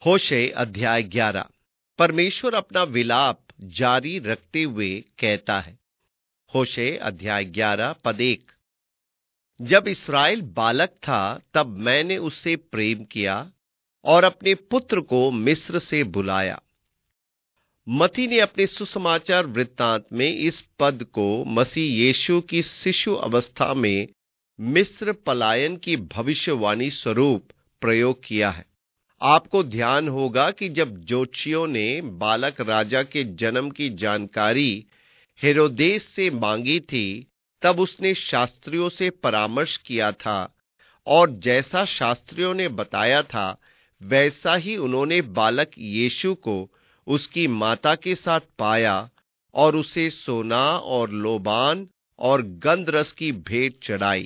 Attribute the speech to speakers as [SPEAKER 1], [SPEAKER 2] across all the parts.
[SPEAKER 1] होशे अध्याय 11। परमेश्वर अपना विलाप जारी रखते हुए कहता है। होशे अध्याय 11 पद 1। जब इस्राएल बालक था तब मैंने उससे प्रेम किया और अपने पुत्र को मिस्र से बुलाया। मती ने अपने सुसमाचार वृत्तांत में इस पद को मसीह यीशु की शिशु अवस्था में मिस्र पलायन की भविष्यवाणी स्वरूप प्रयोग किया है। आपको ध्यान होगा कि जब ज्योतिषियों ने बालक राजा के जन्म की जानकारी हेरोदेस से मांगी थी, तब उसने शास्त्रियों से परामर्श किया था और जैसा शास्त्रियों ने बताया था वैसा ही उन्होंने बालक यीशु को उसकी माता के साथ पाया और उसे सोना और लोबान और गंधरस की भेंट चढ़ाई।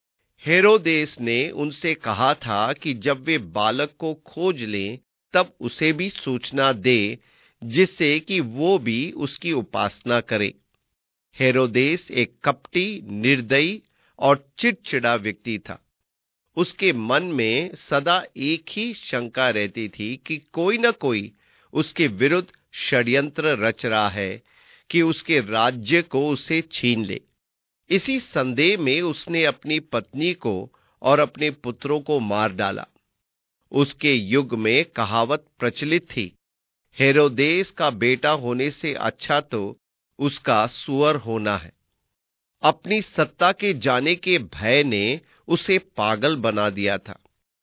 [SPEAKER 1] हेरोदेस ने उनसे कहा था कि जब वे बालक को खोज लें तब उसे भी सूचना दे, जिससे कि वो भी उसकी उपासना करे। हेरोदेस एक कपटी, निर्दयी और चिड़चिड़ा व्यक्ति था। उसके मन में सदा एक ही शंका रहती थी कि कोई न कोई उसके विरुद्ध षड्यंत्र रच रहा है कि उसके राज्य को उसे छीन ले। इसी संदेह में उसने अपनी पत्नी को और अपने पुत्रों को मार डाला। उसके युग में कहावत प्रचलित थी, हेरोदेस का बेटा होने से अच्छा तो उसका सुअर होना है। अपनी सत्ता के जाने के भय ने उसे पागल बना दिया था।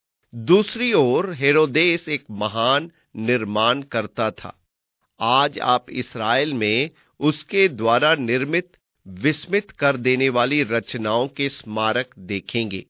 [SPEAKER 1] दूसरी ओर हेरोदेस एक महान निर्माण करता था। आज आप इस्राएल में उसके द्वारा निर्मित विस्मित कर देने वाली रचनाओं के स्मारक देखेंगे।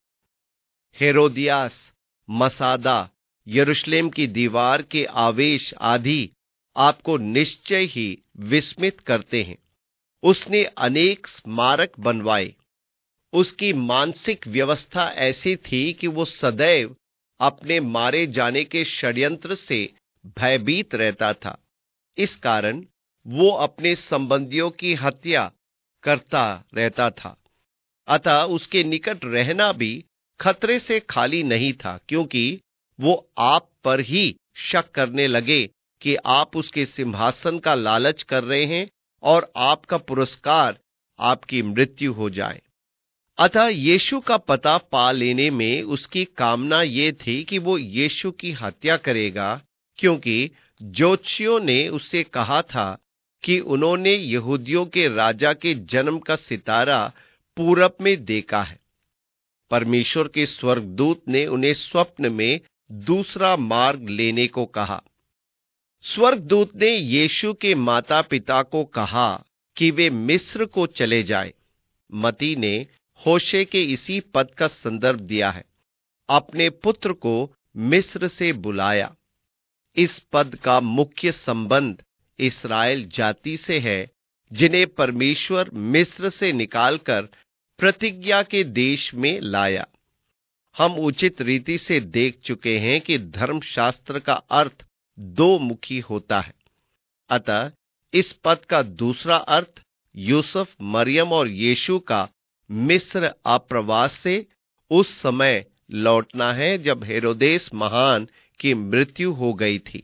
[SPEAKER 1] हेरोदियास, मसादा, यरूशलेम की दीवार के आवेश आदि आपको निश्चय ही विस्मित करते हैं। उसने अनेक स्मारक बनवाए। उसकी मानसिक व्यवस्था ऐसी थी कि वो सदैव अपने मारे जाने के षड्यंत्र से भयभीत रहता था। इस कारण वो अपने संबंधियों की हत्या करता रहता था। अतः उसके निकट रहना भी खतरे से खाली नहीं था, क्योंकि वो आप पर ही शक करने लगे कि आप उसके सिंहासन का लालच कर रहे हैं और आपका पुरस्कार आपकी मृत्यु हो जाए। अतः यीशु का पता पा लेने में उसकी कामना ये थी कि वो यीशु की हत्या करेगा, क्योंकि ज्योतिषियों ने उससे कहा था कि उन्होंने यहूदियों के राजा के जन्म का सितारा पूरब में देखा है। परमेश्वर के स्वर्गदूत ने उन्हें स्वप्न में दूसरा मार्ग लेने को कहा। स्वर्गदूत ने यीशु के माता पिता को कहा कि वे मिस्र को चले जाएं। मती ने होशे के इसी पद का संदर्भ दिया है। अपने पुत्र को मिस्र से बुलाया। इस पद का मुख्य संबंध इस्राएल जाति से है, जिन्हें परमेश्वर मिस्र से निकालकर प्रतिज्ञा के देश में लाया। हम उचित रीति से देख चुके हैं कि धर्मशास्त्र का अर्थ दो मुखी होता है। अतः इस पद का दूसरा अर्थ यूसुफ, मरियम और यीशु का मिस्र आप्रवास से उस समय लौटना है जब हेरोदेस महान की मृत्यु हो गई थी।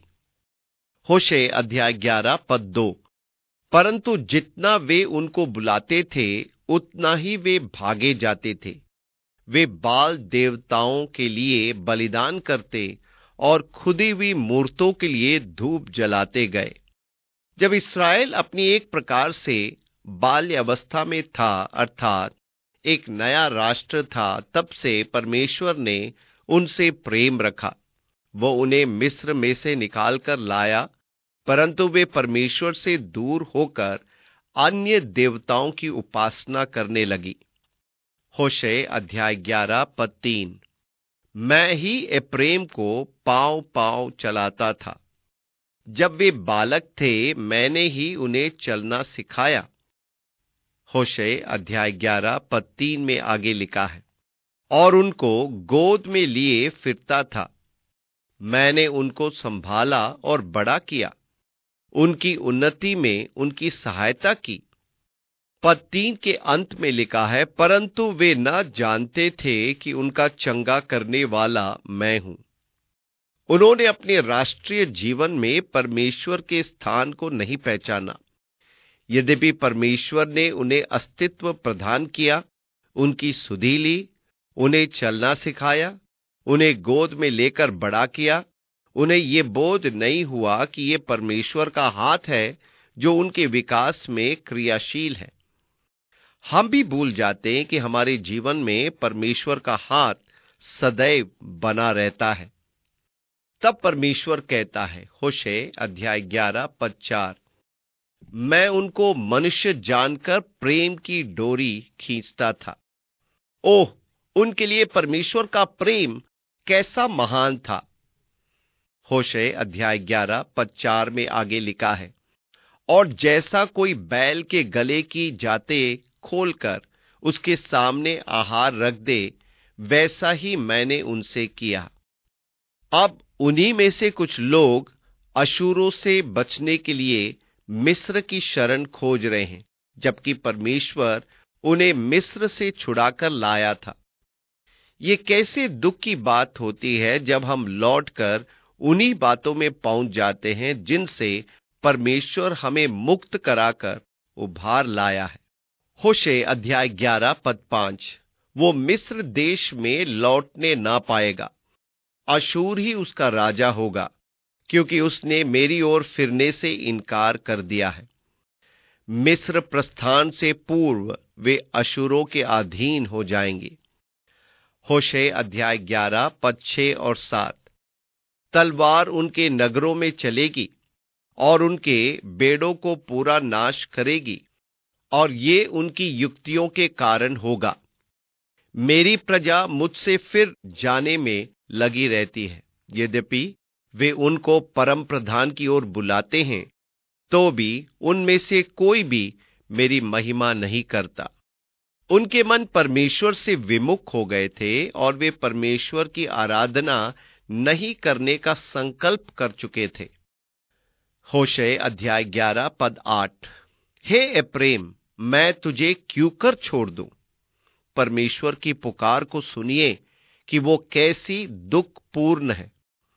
[SPEAKER 1] होशे अध्याय 11 पद 2। परंतु जितना वे उनको बुलाते थे उतना ही वे भागे जाते थे। वे बाल देवताओं के लिए बलिदान करते और खुदी हुई मूर्तों के लिए धूप जलाते गए। जब इस्राएल अपनी एक प्रकार से बाल्य अवस्था में था, अर्थात एक नया राष्ट्र था, तब से परमेश्वर ने उनसे प्रेम रखा। वो उन्हें मिस्र में से निकालकर लाया, परंतु वे परमेश्वर से दूर होकर अन्य देवताओं की उपासना करने लगी। होशे अध्याय 11 पद 3। मैं ही एप्रेम को पांव पांव चलाता था। जब वे बालक थे मैंने ही उन्हें चलना सिखाया। होशे अध्याय 11 पद 3 में आगे लिखा है, और उनको गोद में लिए फिरता था। मैंने उनको संभाला और बड़ा किया, उनकी उन्नति में उनकी सहायता की। पद 3 के अंत में लिखा है, परंतु वे न जानते थे कि उनका चंगा करने वाला मैं हूं। उन्होंने अपने राष्ट्रीय जीवन में परमेश्वर के स्थान को नहीं पहचाना। यद्यपि परमेश्वर ने उन्हें अस्तित्व प्रदान किया, उनकी सुधि ली, उन्हें चलना सिखाया, उन्हें गोद में लेकर बड़ा किया, उन्हें ये बोध नहीं हुआ कि ये परमेश्वर का हाथ है जो उनके विकास में क्रियाशील है। हम भी भूल जाते हैं कि हमारे जीवन में परमेश्वर का हाथ सदैव बना रहता है। तब परमेश्वर कहता है, होशे अध्याय 11 पद 4, मैं उनको मनुष्य जानकर प्रेम की डोरी खींचता था। ओह, उनके लिए परमेश्वर का प्रेम कैसा महान था। होशे अध्याय 11 पद 4 में आगे लिखा है, और जैसा कोई बैल के गले की जाते खोलकर उसके सामने आहार रख दे, वैसा ही मैंने उनसे किया। अब उन्हीं में से कुछ लोग अशूरों से बचने के लिए मिस्र की शरण खोज रहे हैं, जबकि परमेश्वर उन्हें मिस्र से छुड़ाकर लाया था। ये कैसे दुख की बात होती है जब हम लौटकर उन्हीं बातों में पहुंच जाते हैं जिनसे परमेश्वर हमें मुक्त कराकर उभार लाया है। होशे अध्याय 11 पद 5, वो मिस्र देश में लौटने ना पाएगा, अशूर ही उसका राजा होगा, क्योंकि उसने मेरी ओर फिरने से इनकार कर दिया है। मिस्र प्रस्थान से पूर्व वे अशूरों के अधीन हो जाएंगे। होशे अध्याय 11 पद 6 और 7, तलवार उनके नगरों में चलेगी और उनके बेड़ों को पूरा नाश करेगी, और ये उनकी युक्तियों के कारण होगा। मेरी प्रजा मुझसे फिर जाने में लगी रहती है, यद्यपि वे उनको परम प्रधान की ओर बुलाते हैं, तो भी उनमें से कोई भी मेरी महिमा नहीं करता। उनके मन परमेश्वर से विमुख हो गए थे और वे परमेश्वर की आराधना नहीं करने का संकल्प कर चुके थे। होशे अध्याय 11 पद 8, हे एप्रेम, मैं तुझे क्यों कर छोड़ दूं। परमेश्वर की पुकार को सुनिए कि वो कैसी दुखपूर्ण है।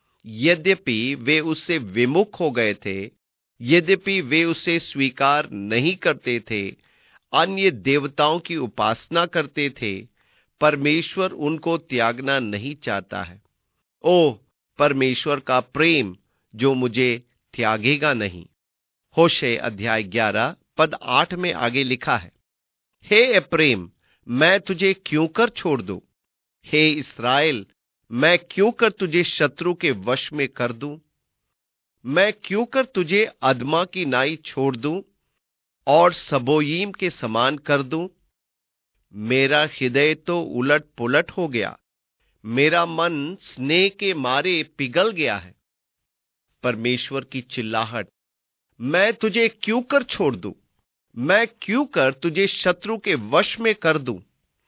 [SPEAKER 1] यद्यपि वे उससे विमुख हो गए थे, यद्यपि वे उसे स्वीकार नहीं करते थे, अन्य देवताओं की उपासना करते थे, परमेश्वर उनको त्यागना नहीं चाहता है। ओह, परमेश्वर का प्रेम जो मुझे त्यागेगा नहीं। होशे अध्याय 11 पद 8 में आगे लिखा है, हे एप्रेम, मैं तुझे क्यों कर छोड़ दूं। हे इस्राएल, मैं क्यों कर तुझे शत्रु के वश में कर दूं। मैं क्यों कर तुझे अदमा की नाई छोड़ दूं और सबोयीम के समान कर दूं। मेरा हृदय तो उलट पुलट हो गया, मेरा मन स्नेह के मारे पिघल गया है। परमेश्वर की चिल्लाहट, मैं तुझे क्यों कर छोड़ दूं, मैं क्यों कर तुझे शत्रु के वश में कर दूं।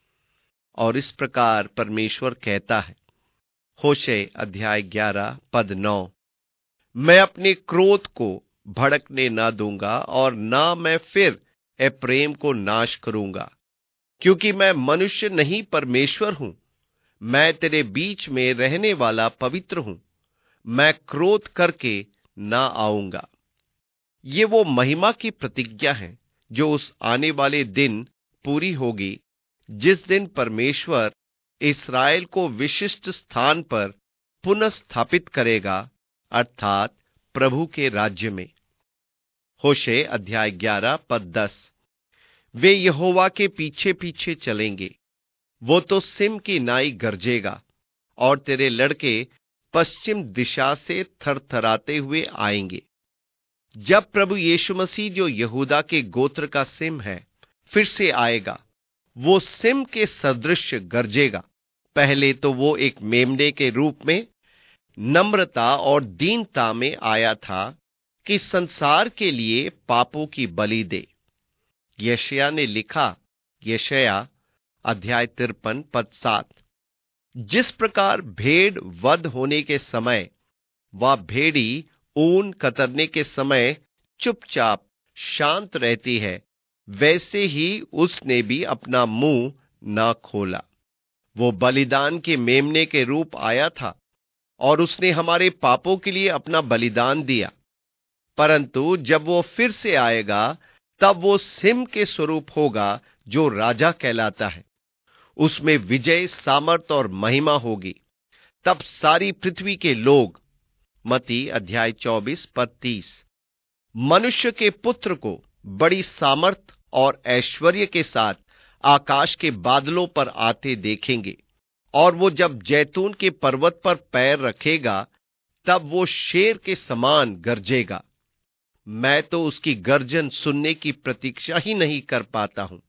[SPEAKER 1] और इस प्रकार परमेश्वर कहता है, होशे अध्याय 11 पद 9, मैं अपने क्रोध को भड़कने ना दूंगा और ना मैं फिर एप्रेम को नाश करूंगा, क्योंकि मैं मनुष्य नहीं परमेश्वर हूं। मैं तेरे बीच में रहने वाला पवित्र हूं, मैं क्रोध करके ना आऊंगा। ये वो महिमा की प्रतिज्ञा है जो उस आने वाले दिन पूरी होगी, जिस दिन परमेश्वर इस्राएल को विशिष्ट स्थान पर पुनः स्थापित करेगा, अर्थात प्रभु के राज्य में। होशे अध्याय 11 पद 10, वे यहोवा के पीछे पीछे चलेंगे, वो तो सिम की नाई गरजेगा और तेरे लड़के पश्चिम दिशा से थरथराते हुए आएंगे। जब प्रभु यीशु मसीह जो यहूदा के गोत्र का सिम है फिर से आएगा, वो सिम के सदृश गरजेगा। पहले तो वो एक मेमने के रूप में नम्रता और दीनता में आया था कि संसार के लिए पापों की बलि दे। यशायाह ने लिखा, यशायाह अध्याय 53 पद 7, जिस प्रकार भेड़ वध होने के समय वह भेड़ी ऊन कतरने के समय चुपचाप शांत रहती है, वैसे ही उसने भी अपना मुंह ना खोला। वो बलिदान के मेमने के रूप आया था और उसने हमारे पापों के लिए अपना बलिदान दिया। परंतु जब वो फिर से आएगा, तब वो सिंह के स्वरूप होगा जो राजा कहलाता है। उसमें विजय, सामर्थ और महिमा होगी। तब सारी पृथ्वी के लोग, मत्ती अध्याय 24 पद 30, मनुष्य के पुत्र को बड़ी सामर्थ और ऐश्वर्य के साथ आकाश के बादलों पर आते देखेंगे। और वो जब जैतून के पर्वत पर पैर रखेगा, तब वो शेर के समान गरजेगा। मैं तो उसकी गर्जन सुनने की प्रतीक्षा ही नहीं कर पाता हूं।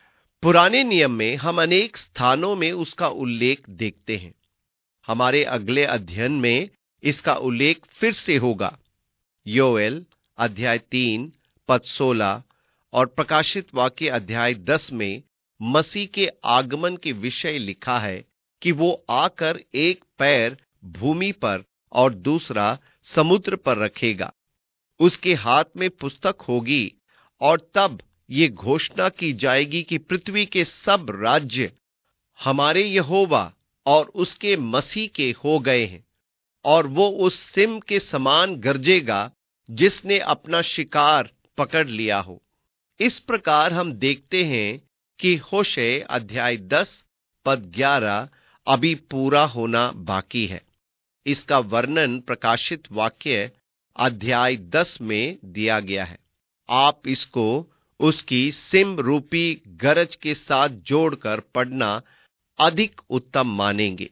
[SPEAKER 1] पुराने नियम में हम अनेक स्थानों में उसका उल्लेख देखते हैं। हमारे अगले अध्ययन में इसका उल्लेख फिर से होगा। योएल अध्याय 3 पद 16 और प्रकाशित वाक्य अध्याय 10 में मसीह के आगमन के विषय लिखा है कि वो आकर एक पैर भूमि पर और दूसरा समुद्र पर रखेगा। उसके हाथ में पुस्तक होगी और तब ये घोषणा की जाएगी कि पृथ्वी के सब राज्य हमारे यहोवा और उसके मसीह के हो गए हैं, और वो उस सिंह के समान गरजेगा जिसने अपना शिकार पकड़ लिया हो। इस प्रकार हम देखते हैं कि होशे अध्याय 10 पद 11 अभी पूरा होना बाकी है। इसका वर्णन प्रकाशित वाक्य अध्याय 10 में दिया गया है। आप इसको उसकी सिंह रूपी गरज के साथ जोड़कर पढ़ना अधिक उत्तम मानेंगे।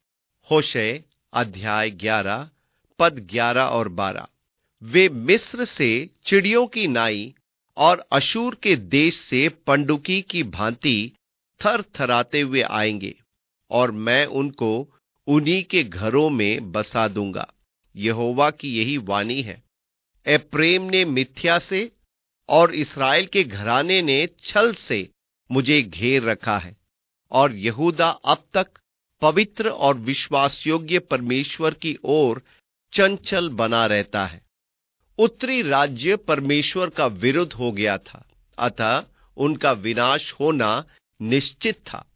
[SPEAKER 1] होशे अध्याय 11 पद 11 और 12, वे मिस्र से चिड़ियों की नाई और अशूर के देश से पंडुकी की भांति थर थराते हुए आएंगे, और मैं उनको उन्हीं के घरों में बसा दूंगा। यहोवा की यही वाणी है। एप्रेम ने मिथ्या से और इस्राएल के घराने ने छल से मुझे घेर रखा है, और यहूदा अब तक पवित्र और विश्वासयोग्य परमेश्वर की ओर चंचल बना रहता है। उत्तरी राज्य परमेश्वर का विरुद्ध हो गया था, अतः उनका विनाश होना निश्चित था।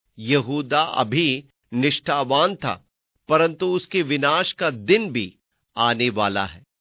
[SPEAKER 1] यहूदा अभी निष्ठावान था, परंतु उसके विनाश का दिन भी आने वाला है।